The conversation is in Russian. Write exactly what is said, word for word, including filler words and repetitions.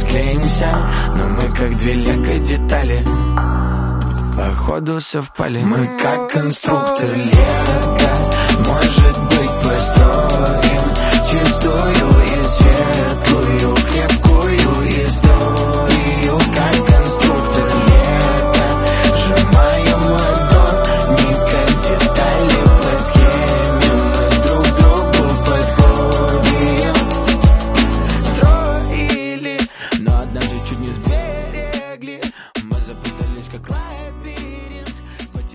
склеимся, но мы как две лего-детали, походу совпали. Мы как конструктор лего.